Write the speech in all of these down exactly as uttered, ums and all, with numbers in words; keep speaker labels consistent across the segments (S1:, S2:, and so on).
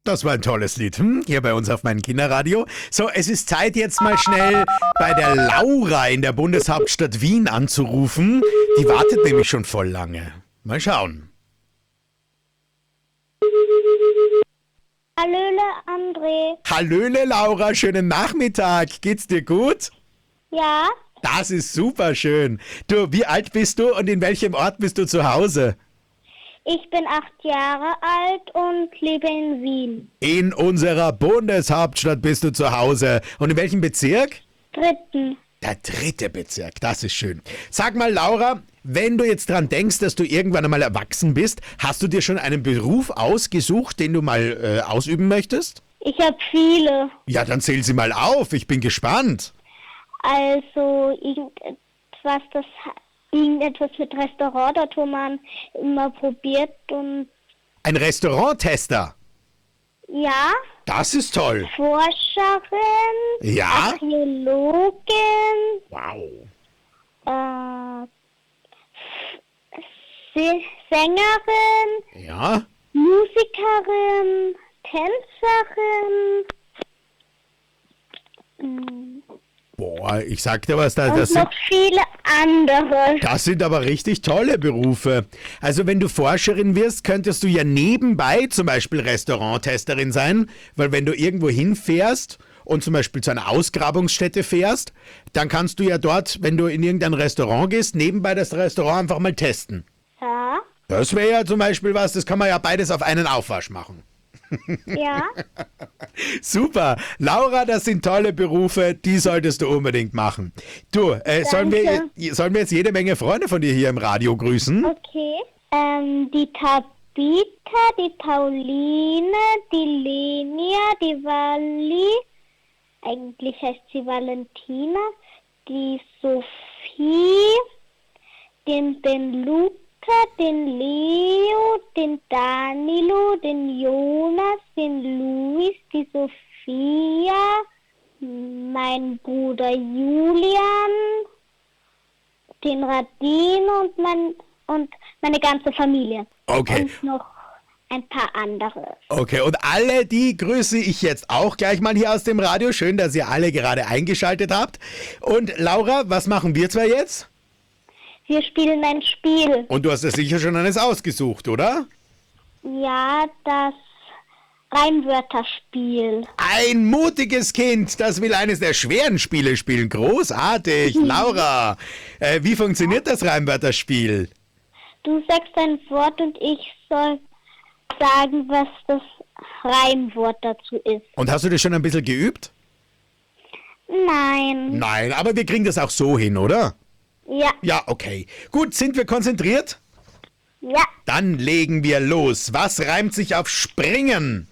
S1: Das war ein tolles Lied, hm? Hier bei uns auf meinem Kinderradio. So, es ist Zeit, jetzt mal schnell bei der Laura in der Bundeshauptstadt Wien anzurufen. Die wartet nämlich schon voll lange. Mal schauen.
S2: Hallöle, André.
S1: Hallöle, Laura, schönen Nachmittag. Geht's dir gut?
S2: Ja,
S1: Das ist super schön. Du, wie alt bist du und in welchem Ort bist du zu Hause?
S2: ich bin acht Jahre alt und lebe in Wien.
S1: In unserer Bundeshauptstadt bist du zu Hause. Und in welchem Bezirk?
S2: Dritten.
S1: Der dritte Bezirk, das ist schön. Sag mal, Laura, wenn du jetzt dran denkst, dass du irgendwann einmal erwachsen bist, hast du dir schon einen Beruf ausgesucht, den du mal äh, ausüben möchtest?
S2: Ich habe viele.
S1: Ja, dann zähl sie mal auf, ich bin gespannt.
S2: Also irgendetwas, das irgendetwas mit Restaurant, das wo man immer probiert und
S1: Ein Restauranttester,
S2: ja,
S1: das ist toll.
S2: Forscherin,
S1: Ja?
S2: Archäologin,
S1: Wow.
S2: äh, S- Sängerin,
S1: Ja?
S2: Musikerin, Tänzerin mm,
S1: Boah, ich sag dir was, da,
S2: und
S1: das sind,
S2: noch viele andere.
S1: das sind aber richtig tolle Berufe. Also wenn du Forscherin wirst, könntest du ja nebenbei zum Beispiel Restauranttesterin sein, weil wenn du irgendwo hinfährst und zum Beispiel zu einer Ausgrabungsstätte fährst, dann kannst du ja dort, wenn du in irgendein Restaurant gehst, nebenbei das Restaurant einfach mal testen.
S2: Ja,
S1: Das wäre ja zum Beispiel was, das kann man ja beides auf einen Aufwasch machen.
S2: ja,
S1: Super. Laura, das sind tolle Berufe, die solltest du unbedingt machen. Du, äh, sollen, wir,
S2: Danke.
S1: sollen wir jetzt jede Menge Freunde von dir hier im Radio grüßen?
S2: okay. Ähm, die Tabitha, die Pauline, die Lenia, die Wally, eigentlich heißt sie Valentina, die Sophie, den, den Luca, den Leo, den Danilo, den Jonas, den Luis, die Sophia, mein Bruder Julian, den Radin und, mein, und meine ganze Familie.
S1: Okay.
S2: Und noch ein paar andere.
S1: Okay, und alle die grüße ich jetzt auch gleich mal hier aus dem Radio. Schön, dass ihr alle gerade eingeschaltet habt. Und Laura, was machen wir zwei jetzt?
S2: Wir spielen ein Spiel.
S1: Und du hast ja sicher schon eines ausgesucht, oder?
S2: Ja, das Reimwörterspiel.
S1: Ein mutiges Kind, das will eines der schweren Spiele spielen. Großartig, Laura. Äh, wie funktioniert das Reimwörterspiel?
S2: Du sagst ein Wort und ich soll sagen, was das Reimwort dazu ist.
S1: Und hast du das schon ein bisschen geübt?
S2: Nein.
S1: Nein, aber wir kriegen das auch so hin, oder?
S2: Ja,
S1: Ja, okay. Gut, sind wir konzentriert?
S2: ja.
S1: Dann legen wir los. Was reimt sich auf springen?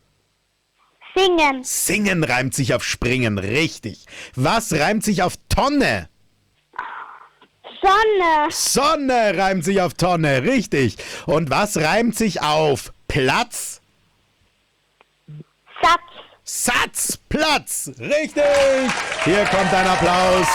S2: Singen.
S1: Singen reimt sich auf springen, richtig. Was reimt sich auf Tonne?
S2: Sonne.
S1: Sonne reimt sich auf Tonne, richtig. Und was reimt sich auf Platz?
S2: Satz.
S1: Satz, Platz, richtig. Hier kommt ein Applaus.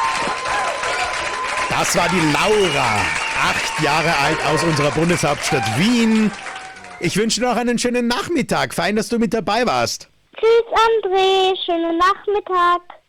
S1: Das war die Laura, acht Jahre alt aus unserer Bundeshauptstadt Wien. Ich wünsche dir noch einen schönen Nachmittag. Fein, dass du mit dabei warst.
S2: Tschüss, André. Schönen Nachmittag.